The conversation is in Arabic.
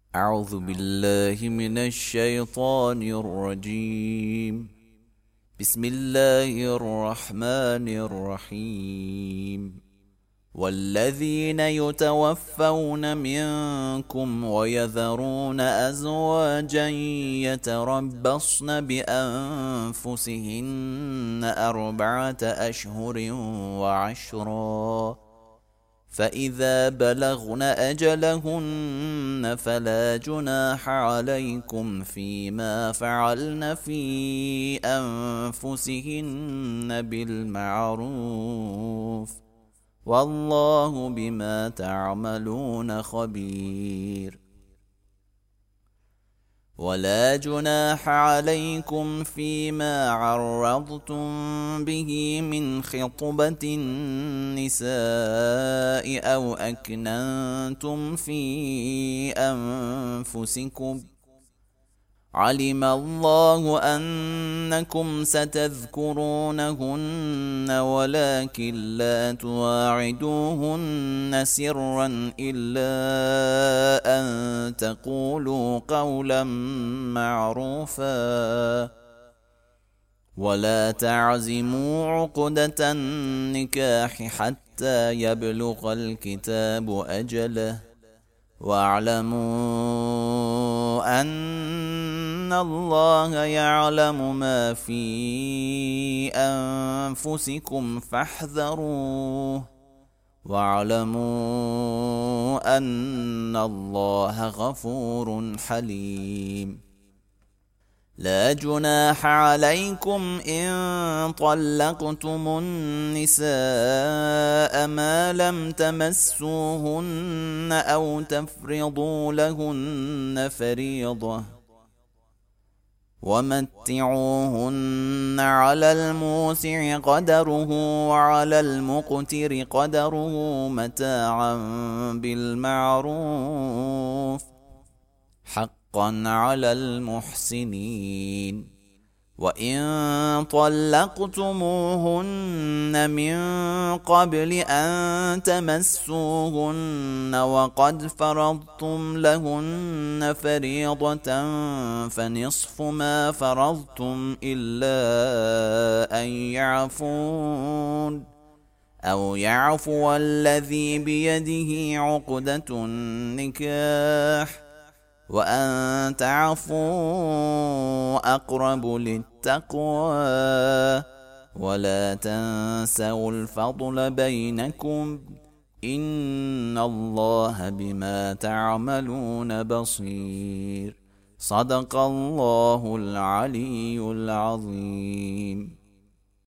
أعوذ بالله من الشيطان الرجيم. بسم الله الرحمن الرحيم. والذين يتوفون منكم ويذرون أزواجا يتربصن بأنفسهن 4 أشهر وعشرا، فإذا بلغن أجلهن فلا جناح عليكم فيما فعلن في أنفسهن بالمعروف، والله بما تعملون خبير. ولا جناح عليكم فيما عرضتم به من خطبة النساء أو أكننتم في أنفسكم، علم الله أنكم ستذكرونهن ولكن لا تواعدوهن سرا إلا أن تقولوا قولا معروفا، ولا تعزموا عقدة النكاح حتى يبلغ الكتاب أجله، واعلموا أن الله يعلم ما في أنفسكم فاحذروه، واعلموا أن الله غفور حليم. لا جناح عليكم إن طلقتم النساء ما لم تمسوهن أو تفرضوا لهن فريضة، ومتعوهن على الموسع قدره وعلى المقتر قدره متاعا بالمعروف، حقا على المحسنين. وإن طلقتموهن من قبل أن تمسوهن وقد فرضتم لهن فريضة فنصف ما فرضتم إلا أن يعفون أو يعفو الذي بيده عقدة النكاح، وأن تعفوا أقرب للتقوى، ولا تنسوا الفضل بينكم، إن الله بما تعملون بصير. صدق الله العلي العظيم.